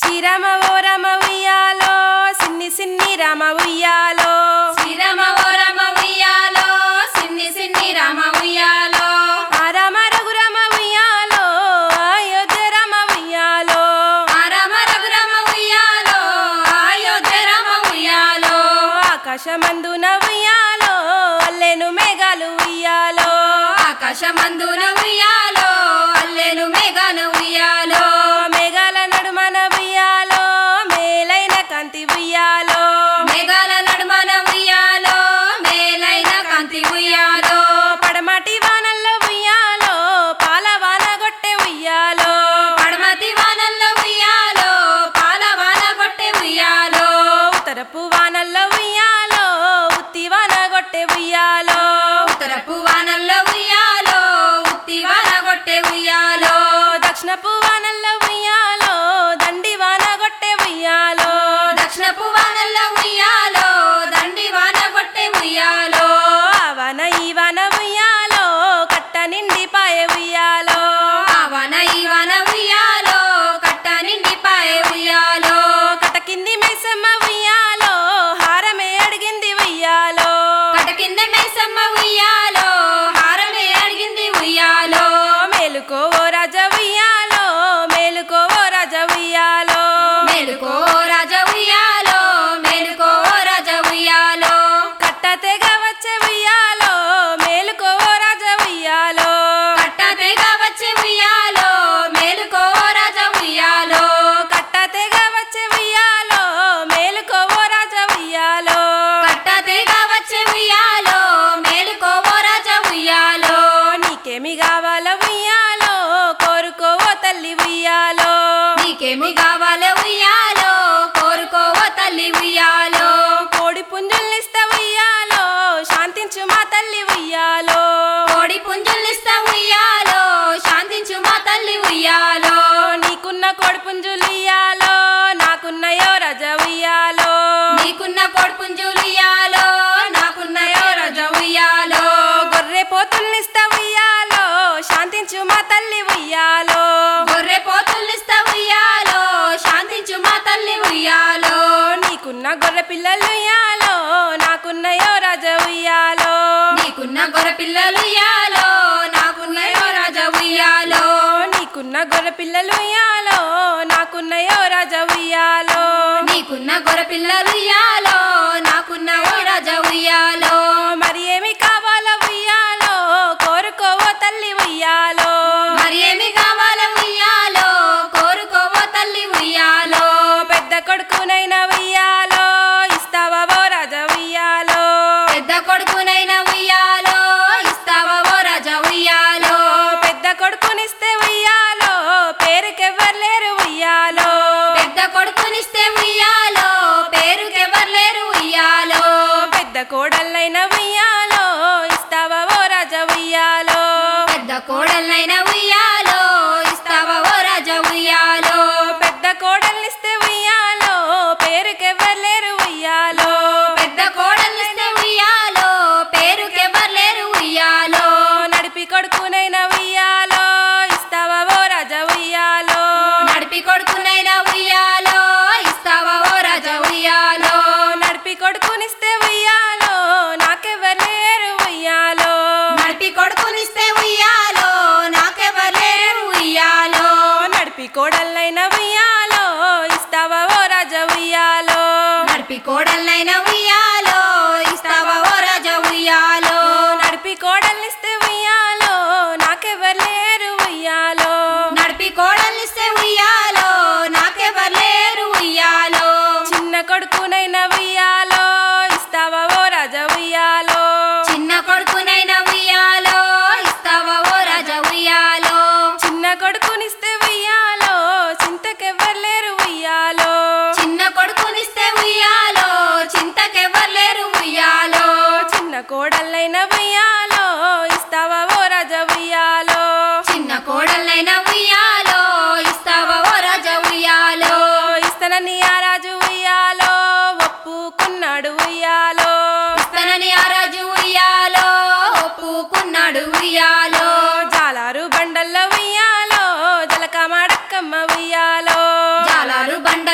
శ్రీరామ ఓ రామ ఉయ్యాలో సిన్ని సిన్ని రామ ఉయ్యాలో శ్రీరామ ఓ రామ ఉయ్యాలో సిన్ని సిన్ని రామ ఉయ్యాలో ఆ రామ రఘురామ ఉయ్యాలో అయోధ్య రామ ఉయ్యాలో ఆ రామ రఘురామ ఉయ్యాలో అయోధ్య రామ ఉయ్యాలో ఆకాశమందున ఉయ్యాలో అల్లెను మేఘాలు ఉయ్యాలో ఆకాశమందున ఉయ్యాలో అల్లెను మేఘాలు ఉయ్యాలో మేఘాల నడుమన ఉయ్యాలో మేలైన కాంతి ఉయ్యాలో మేఘాల నడుమన ఉయ్యాలో మేలైన కాంతి ఉయ్యాలో పడమటి వానల్లో ఉయ్యాలో పాలవాన గొట్టె ఉయ్యాలో పడమతి వానల్లో ఉయ్యాలో పాలవాన కొట్టె ఉయ్యాలో ఉత్తరపు వానల్లో ఉయ్యాలో ఉత్తి వాన గొట్టె ఉయ్యాలో ఉత్తరపు వానల్లో ఉయ్యాలో ఉత్తి వాన కొట్టె ఉయ్యాలో దక్షిణపు వానల్లో ఉయ్యాలో దండి వాన గొట్టె ఉయ్యాలో దక్షిణపు వానల్లో ఉయ్యాలో దండి వాన కొట్టె ఉయ్యాలో ఆ వాన ఈ వాన ఉయ్యాలో కట్ట నిండి పాయ ఉయ్యాలో ఆ వాన ఈ వాన ఉయ్యాలో కట్ట నిండి పాయె ఉయ్యాలో కట్ట కింది మైసమ్మ ఉయ్యాలో హారమే అడిగింది ఉయ్యాలో కట కింద మైసమ్మ ఉయ్యాలో హారమే అడిగింది ఉయ్యాలో మేలుకో ఓ రాజ ఉయ్యాలో మేలుకో ఓ రాజ ఉయ్యాలో మేలుకో రాజ ఉయ్యాలో మేలుకో రాజ ఉయ్యాలో కట్ట తెగ వచ్చే ఉయ్యాలో మేలుకో ఓ రాజ ఉయ్యాలో కట్ట తెగ వచ్చే ఉయ్యాలో మేలుకో రాజ ఉయ్యాలో కట్ట తెగ వచ్చే ఉయ్యాలో మేలుకో ఓ రాజ ఉయ్యాలో కట్ట తెగ వచ్చే ఉయ్యాలో మేలుకో రాజ ఉయ్యాలో నీకేమి కావాలో ఉయ్యాలో కోరుకో ఓ తల్లి ఉయ్యాలో నీకేమి కావాలో ఉయ్యాలో కోరుకో తల్లి ఉయ్యాలో కోడి పుంజుల్నిస్తా ఉయ్యాలో శాంతించు మా తల్లి ఉయ్యాలో కోడి పుంజుల్నిస్తా ఉయ్యాలో శాంతించు మా తల్లి ఉయ్యాలో నీకున్న కోడి పుంజులు ఇయ్యాలో నాకున్నయో రజ ఉయ్యాలో నీకున్న కోడి పుంజులు ఇయ్యాలో నాకున్నయో రజ ఉయ్యాలో గొర్రె పోతుల్నిస్తా ఉయ్యాలో శాంతించు మా తల్లి ఉయ్యాలో గొర్రె పోతుల్నిస్తా ఉయ్యాలో శాంతించు మా తల్లి ఉయ్యాలో నీకున్న గొర్రె పిల్లలు ఉయ్యాలో నాకున్నయో రజ ఉయ్యాలో నీకున్న గొర్రె పిల్లలు ఇయ్యాలో నాకున్నయో రజ ఉయ్యాలో నీకున్న గొర్రె పిల్లలు ఉయ్యాలో నాకున్నయో రజ ఉయ్యాలో నీకున్న గొర్రె పిల్లలు ఇయ్యాలో నాకున్నయో రజ ఉయ్యాలో మరి ఏమి కావాలో ఉయ్యాలో కోరుకో ఓ తల్లి ఉయ్యాలో మరి ఏమి కావాలో ఉయ్యాలో కోరుకో తల్లి ఉయ్యాలో పెద్ద కొడుకునైనా ఉయ్యాలో ఇస్తావా ఓ రాజ ఉయ్యాలో పెద్ద కొడుకునైనా ఉయ్యాలో ఇస్తావా ఓ రాజా ఉయ్యాలో పెద్ద కొడుకునిస్తే ఉయ్యాలో పేరుకెవ్వరు లేరు ఉయ్యాలో పెద్ద కొడుకునిస్తే ఉయ్యాలో పేరుకెవ్వరు లేరు ఉయ్యాలో పెద్ద కోడళ్ళైన ఉయ్యాలో ఇస్తావా ఓ రాజ ఉయ్యాలో పెద్ద కోడలైనా ఉయ్యాలో ఇస్తావా ఓ రాజా ఉయ్యాలో పెద్ద కోడల్నిస్తే ఉయ్యాలో పేరుకెవ్వరు లేరు ఉయ్యాలో పెద్ద కోడలిస్తే ఉయ్యాలో పేరుకెవ్వరు లేరు ఉయ్యాలో నడిపి కొడుకునైనా ఉయ్యాలో ఇస్తావా ఓ రాజ ఉయ్యాలో నడిపి కొడుకునైనా ఉయ్యాలో ఇస్తావా ఓ రాజా ఉయ్యాలో నడిపి కొడుకునిస్తే ఉయ్యాలో నాకెవ్వరు లేరు ఉయ్యాలో నడిపి కొడుకునిస్తే ఉయ్యాలో నాకెవ్వరు లేరు ఉయ్యాలో నడిపి కోడళ్ళైన ఉయ్యాలో ఇస్తావా ఓ రాజ ఉయ్యాలో నడిపి కోడలైనా ఉయ్యాలో ఇస్తావా ఓ రాజా ఉయ్యాలో నడిపి కోడల్నిస్తే ఉయ్యాలో నాకెవ్వరు లేరు ఉయ్యాలో నడిపి కోడలిస్తే ఉయ్యాలో నాకెవ్వరు లేరు ఉయ్యాలో చిన్న కొడుకునైనా ఉయ్యాలో ఇస్తావా ఓ రాజ ఉయ్యాలో చిన్న కొడుకునైనా ఉయ్యాలో ఇస్తావా ఓ రాజా ఉయ్యాలో చిన్న కొడుకునిస్తే ఉయ్యాలో చింతకెవ్వరు లేరు ఉయ్యాలో చిన్న కొడుకునిస్తే ఉయ్యాలో చింతకెవ్వరు లేరు ఉయ్యాలో చిన్న కోడళ్ళైన ఉయ్యాలో ఇస్తావా ఓ రాజ ఉయ్యాలో చిన్న కోడలైనా ఉయ్యాలో ఇస్తావా ఓ రాజా ఉయ్యాలో ఇస్తానని ఆ రాజు ఉయ్యాలో ఒప్పుకున్నాడు ఉయ్యాలో ఇస్తానని ఆ రాజు ఉయ్యాలో ఒప్పుకున్నాడు ఉయ్యాలో జాలారు బండల్లో ఉయ్యాలో జలకమాడక్కమ్మ ఉయ్యాలో జాలారు బండ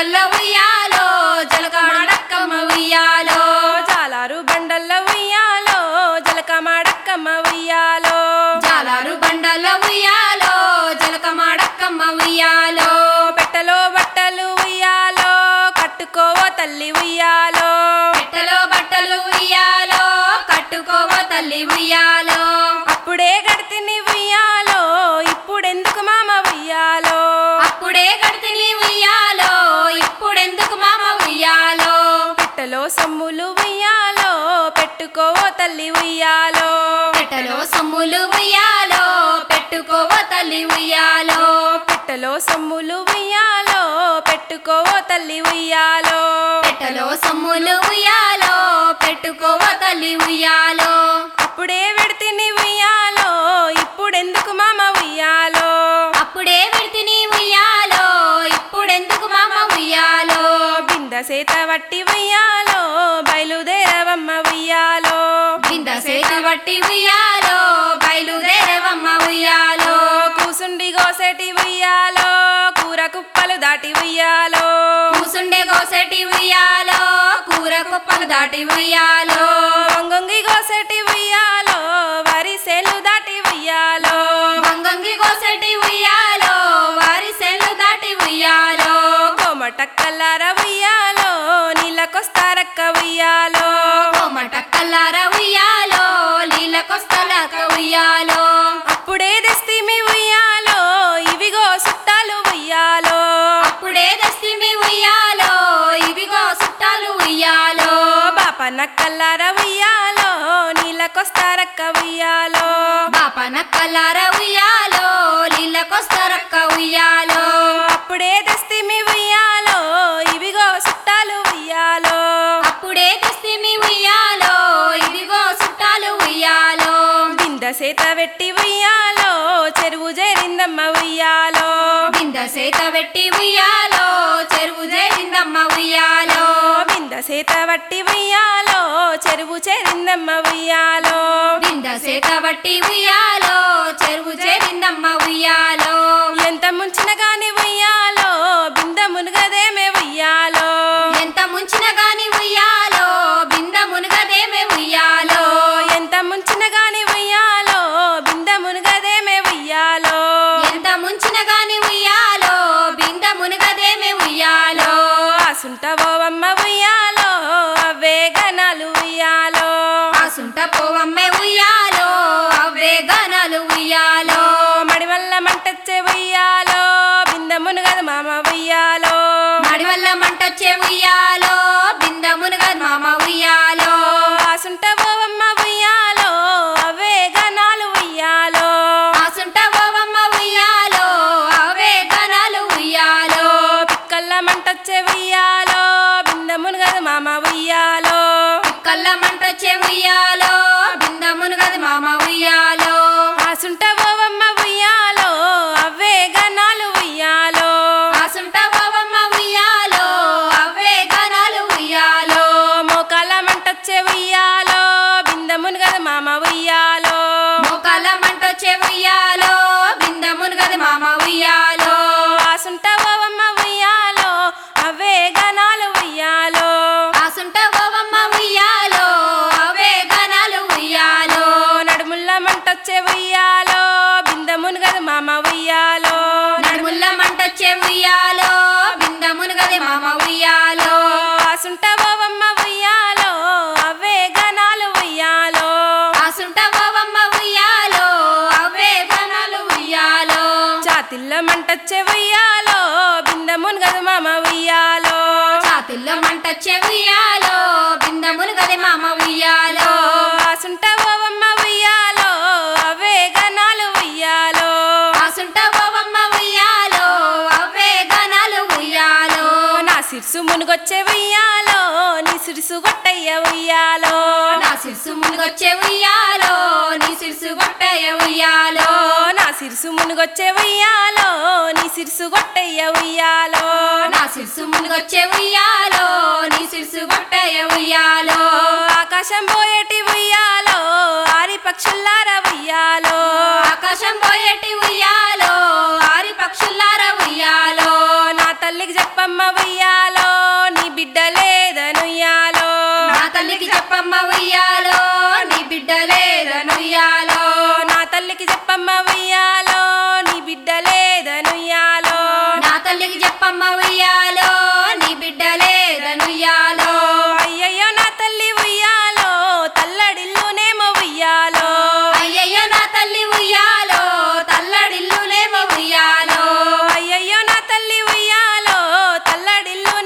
తల్లి ఉయ్యాలో పెట్టలో సొమ్ములు ఉయ్యాలో పెట్టుకోవో తల్లి ఉయ్యాలో పెట్టలో సొమ్ములు ఉయ్యాలో పెట్టుకోవో తల్లి ఉయ్యాలో పెట్టలో సొమ్ములు ఉయ్యాలో పెట్టుకోవో తల్లి ఉయ్యాలో అప్పుడే వెడితిని ఉయ్యాలో ఇప్పుడెందుకు మామ ఉయ్యాలో అప్పుడే విడితిని ఉయ్యాలో ఇప్పుడెందుకు మామ ఉయ్యాలో బింద సేత వట్టి ఉయ్యాలో బయలుదేరవమ్మ ఉయ్యాలో బింద సేత వట్టి ఉయ్యాలో బయలుదేరవమ్మ ఉయ్యాలో కూసుండి గోసెటి ఉయ్యాలో కూర కుప్పలు దాటి ఉయ్యాలో కూసుండే గోసెటి ఉయ్యాలో కూర కుప్పలు దాటి ఉయ్యాలో వంగొంగి గోసెటి ఉయ్యాలో వరి సేలు దాటి ఉయ్యాలో వంగంగి గోసెటి ఉయ్యాలో వారి సేలు దాటి ఉయ్యాలో కోమటక్కల్లార ఉయ్యాలో నీళ్ళకొస్తారక్క ఉయ్యాలో కోమటక్కల్లార ఉయ్యాలో నీళ్ళకొస్తలక ఉయ్యాలో అప్పుడే తెస్తిమి ఉయ్యాలో ఇవిగో సుట్టాలు ఉయ్యాలో అప్పుడే దస్తిమి ఉయ్యాలో ఇవిగో సుట్టాలు ఉయ్యాలో బాపనక్కల్లార ఉయ్యాలో నీళ్ళకొస్తారక్క ఉయ్యాలో బాపనక్కల్లార ఉయ్యాలో నీళ్ళకొస్తారక్క ఉయ్యాలో అప్పుడే తెస్తిమి ఉయ్యాలో ఇవిగో సుట్టాలు ఉయ్యాలో అప్పుడే దస్తిమి ఉయ్యాలో ఇవిగో సుట్టాలు ఉయ్యాలో బింద సేత వెట్టి ఉయ్యాలో చెరువు చేరిందమ్మ ఉయ్యాలో బింద సేత వెట్టి ఉయ్యాలో చెరువు చేరిందమ్మ ఉయ్యాలో బింద సేత వట్టి ఉయ్యాలో చెరువు చేరిందమ్మ ఉయ్యాలో బింద సేత వట్టి ఉయ్యాలో చెరువు చేరిందమ్మ ఉయ్యాలో ఎంత ముంచిన గాని ఉయ్యాలో బింద మునుగదేమే ఉయ్యాలో ఎంత ముంచిన గాని ఉయ్యాలో బింద మునుగదేమే ఉయ్యాలో ఎంత ముంచిన గాని ఉయ్యాలో బింద మునుగదేమే ఉయ్యాలో ఎంత ముంచిన గాని ఉయ్యాలో బింద మునుగదేమే ఉయ్యాలో ఆసుంటవోవమ్మ ఉయ్యాలో అవే గనాలు ఉయ్యాలో ఆసుంట పోవమ్మే ఉయ్యాలో అవే గనాలు ఉయ్యాలో మడివల్ల మంటచ్చే ఉయ్యాలో బింద మునుగదు మామ ఉయ్యాలో మడి వల్ల మంటొచ్చే ఉయ్యాలో బింద మునుగదు మామ ఉయ్యాలో ఆసుంటవోవమ్మ ఉయ్యాలో అవే గనాలు ఉయ్యాలో ఆసుంట పోవమ్మ ఉయ్యాలో అవే గనాలు ఉయ్యాలో పిక్కల్ల మంటచ్చే ఉయ్యాలో బింద మునుగదు మామ ఉయ్యాలో కళ్ళ మంటొచ్చే ఉయ్యాలో బింద మునుగదు మామ ఉయ్యాలో ఆసుంటవోవమ్మ ఉయ్యాలో అవే గనాలు ఉయ్యాలో ఆసుంట పోవమ్మ ఉయ్యాలో అవే గనాలు ఉయ్యాలో మోకాల మంటచ్చే ఉయ్యాలో బింద మునుగదు మామ ఉయ్యాలో మోకాల మంటొచ్చే ఉయ్యాలో బింద మునుగదు మామ ఉయ్యాలో ఆసుంటవోవమ్మ ఉయ్యాలో అవే గనాలు ఉయ్యాలో ఆసుంట పోవమ్మ ఉయ్యాలో అవే గనాలు ఉయ్యాలో నడుముల్ల మంటొచ్చే ఉయ్యాలో బింద మునుగదు మామ ఉయ్యాలో నడుముల్ల మంటొచ్చే ఉయ్యాలో బింద మునుగదు మామ ఉయ్యాలో ఆసుంటవోవమ్మ ఉయ్యాలో అవే గనాలు ఉయ్యాలో ఆసుంట పోవమ్మ ఉయ్యాలో అవే గనాలు ఉయ్యాలో చాతిల్ల మంటొచ్చే ఉయ్యాలో బింద మునుగదు మామ ఉయ్యాలో చాతుల్లో మంటొచ్చే ఉయ్యాలో బింద మునుగదు మామ ఉయ్యాలో ఆసుంటవోవమ్మ ఉయ్యాలో అవే గనాలు ఉయ్యాలో ఆసుంట పోవమ్మ ఉయ్యాలో అవే గనాలు ఉయ్యాలో నా సిర్సు మునుగొచ్చే ఉయ్యాలో నీ సిరుసు గొట్టయ్య ఉయ్యాలో నా సిరుసు మునుగొచ్చే ఉయ్యాలో నీ సిరుసు గొట్టయ్య ఉయ్యాలో నా సిరుసు మునుగొచ్చే ఉయ్యాలో నీ సిరుసు గొట్టయ్య ఉయ్యాలో నా సిరుసు మునుగొచ్చే ఉయ్యాలో నీ సిరుసు గొట్టయ్య ఉయ్యాలో ఆకాశం పోయేటి ఉయ్యాలో ఆరి పక్షుల్లార ఉయ్యాలో ఆకాశం పోయేటి ఉయ్యాలో ఆరి పక్షుల్లార ఉయ్యాలో నా తల్లికి చెప్పమ్మ ఉయ్యాలో నీ బిడ్డ లేదనుయ్యాలో నా తల్లికి చెప్పమ్మ ఉయ్యాలో నీ బిడ్డ లేదనుయ్యాలో నా తల్లికి చెప్పమ్మ ఉయ్యాలో నీ బిడ్డ లేదనుయ్యాలో నా తల్లికి చెప్పమ్మ ఉయ్యాలో నీ బిడ్డ లేదనుయ్యాలో అయ్యయ్యో నా తల్లి ఉయ్యాలో తల్లడిల్లునేమో ఉయ్యాలో అయ్యయ్యో నా తల్లి ఉయ్యాలో తల్లడిల్లునేమో ఉయ్యాలో అయ్యయ్యో నా తల్లి ఉయ్యాలో తల్లడిల్లు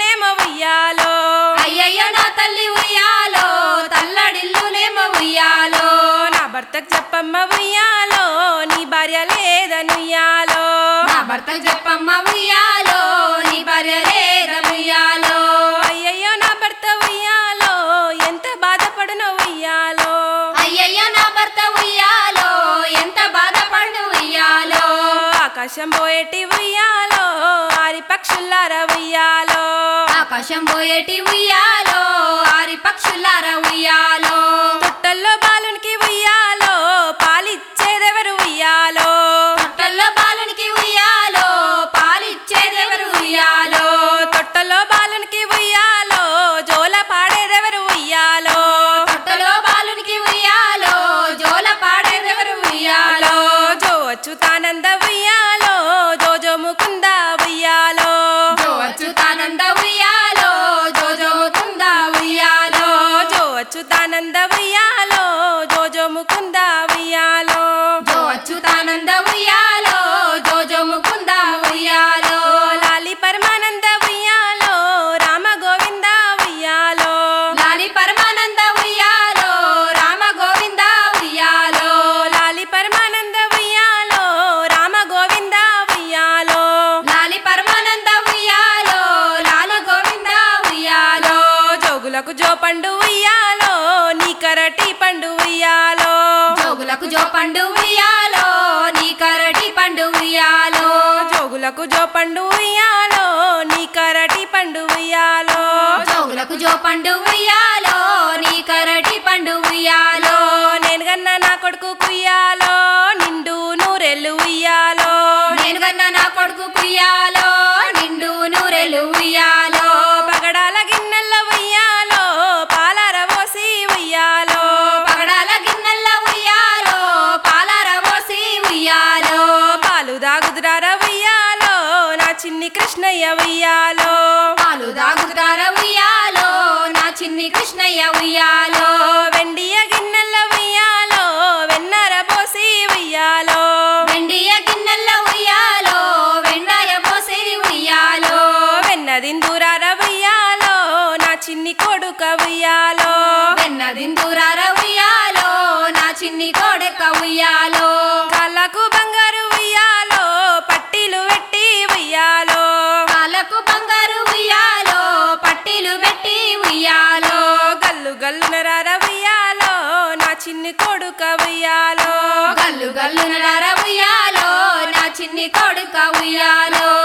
భర్త చెప్పమ్మ ఉయ్యాలో నీ భార్య లేద ఉయ్యాలో అయ్యయ్యో నా భర్త ఉయ్యాలో ఎంత బాధపడునో ఉయ్యాలో అయ్యయ్యో నా భర్త ఉయ్యాలో ఎంత బాధపడు ఉయ్యాలో ఆకాశం పోయేటి ఉయ్యాలో ఆరి పక్షులారా ఉయ్యాలో ఆకాశం పోయేటి ఉయ్యాలో ఆరి పక్షులార ఉయ్యాలో తొట్టల్లో బాలునికి ఉయ్యాలో పాలిచ్చేదెవరు ఉయ్యాలో తొట్టల్లో బాలునికి ఉయ్యాలో పాలిచ్చేదెవరు ఉయ్యాలో తొట్టలో బాలునికి ఉయ్యాలో జోల పాడేదెవరు ఉయ్యాలో తొట్టలో బాలునికి ఉయ్యాలో జోల పాడేదెవరు ఉయ్యాలో జో అచ్యుతానంద ఉయ్యాలో జోజో ముకుంద ఉయ్యాలో జో అచ్యుతానంద ఉయ్యాలో జోజో ముకుంద ఉయ్యాలో జో అచ్యుతానంద ఉయ్యాలో జోజో ముకుంద ఉయ్యాలో జో అచ్యుతానంద ఉయ్యాలో జోజో ముకుంద ఉయ్యాలో లాలి పరమానంద ఉయ్యాలో రామ గోవింద ఉయ్యాలో లాలి పరమానంద ఉయ్యాలో రామ గోవింద ఉయ్యాలో లాలి పరమానంద ఉయ్యాలో రామ గోవింద ఉయ్యాలో లాలి పరమానంద ఉయ్యాలో లాల గోవింద ఉయ్యాలో జోగులకు జో పండు ఉయ్యాలో నీ కరటి పండు ఉయ్యాలో జోగులకు జో పండు ఉయ్యాలో నీ కరటి పండు ఉయ్యాలో జోగులకు జో పండు ఉయ్యాలో నీ కరటి పండు ఉయ్యాలో జోగులకు జో పండు ఉయ్యాలో నీ కరటి పండు ఉయ్యాలో నేను గన్నా నా కొడుకు కుయ్యాలో నిండు నూరెళ్ళు ఉయ్యాలో నేను కన్నా నా కొడుకు కుయ్యాలో నిండు నూరెలు ఉయ్యాలో పగడాల గిన్నెల ఉయ్యాలో పాలార పోసి ఉయ్యాలో పగడాల గిన్నెల ఉయ్యాలో పాలార పోసి ఉయ్యాలో పాలు దాగుదురార ఉయ్యాలో నా చిన్ని కృష్ణయ్య ఉయ్యాలో పాలు దాగుతార ఉయ్యాలో నా చిన్ని కృష్ణయ్య ఉయ్యాలో వెండియ గిన్నెల ఉయ్యాలో వెన్నర పోసి ఉయ్యాలో వెండియ గిన్నెల ఉయ్యాలో వెండాయ పోసి ఉయ్యాలో వెన్నదిందురార ఉయ్యాలో నా చిన్ని కొడుక ఉయ్యాలో వెన్నదిందురార ఉయ్యాలో నా చిన్ని కోడెక్క ఉయ్యాలో కాళ్ళకు బంగారు ఉయ్యాలో పట్టీలు పెట్టి ఉయ్యాలో కాళ్ళకు బంగారు ఉయ్యాలో పట్టీలు పెట్టి ఉయ్యాలో గల్లు గల్లునరార ఉయ్యాలో నా చిన్ని కొడుక ఉయ్యాలో గల్లు గల్లు నడార ఉయ్యాలో నా చిన్ని కొడుక ఉయ్యాలో